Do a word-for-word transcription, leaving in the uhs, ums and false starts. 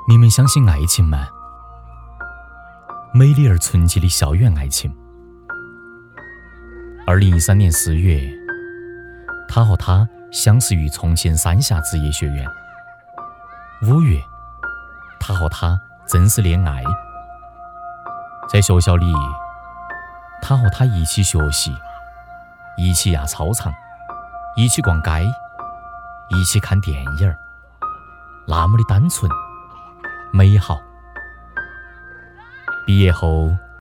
你们相信爱情吗？美丽而纯洁的校园爱情。二零一三年四月，他和她相识于重庆三峡职业学院。五月，他和她正式恋爱。在学校里，他和她一起学习，一起压操场，一起逛街，一起看电影，那么的单纯美好。毕业后，